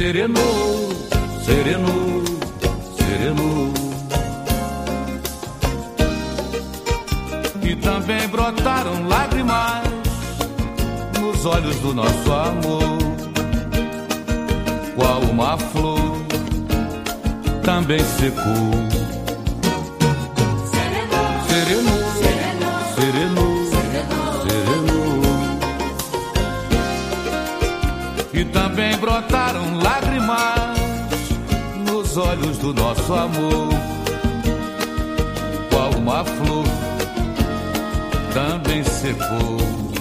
Serenou, serenou, serenou. E também brotaram lágrimas nos olhos do nosso amor. Qual uma flor também secou. Serenou, serenou, serenou. E também brotaram lágrimas nos olhos do nosso amor. Qual uma flor também secou.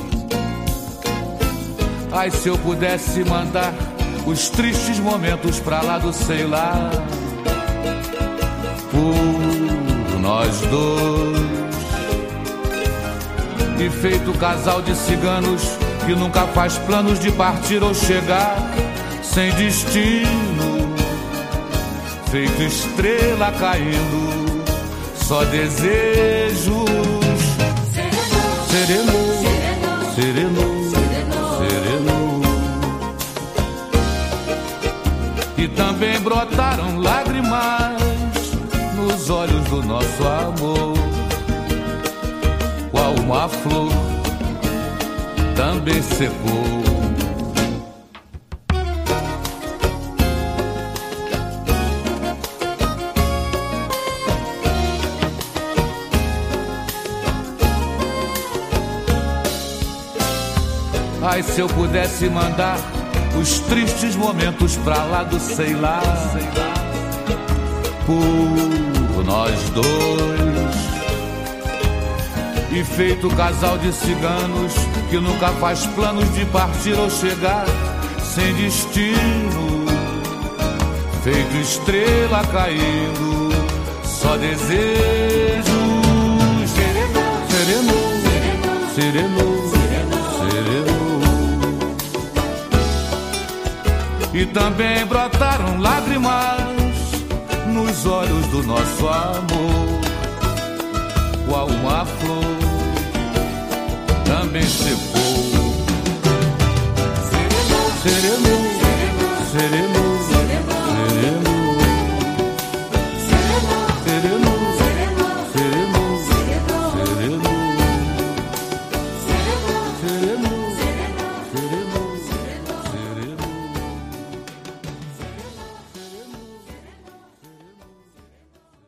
Ai, se eu pudesse mandar os tristes momentos pra lá do sei lá, por nós dois, e feito casal de ciganos que nunca faz planos de partir ou chegar sem destino, feito estrela caindo, só desejos. Serenou, serenou, serenou. E também brotaram lágrimas nos olhos do nosso amor. Qual uma flor também secou. Ai, se eu pudesse mandar os tristes momentos pra lá do sei lá, por nós dois, e feito casal de ciganos que nunca faz planos de partir ou chegar sem destino, feito estrela caindo, só desejos. Serenou, serenou, serenou. E também brotaram lágrimas nos olhos do nosso amor. Qual uma flor também secou. Serenou, serenou.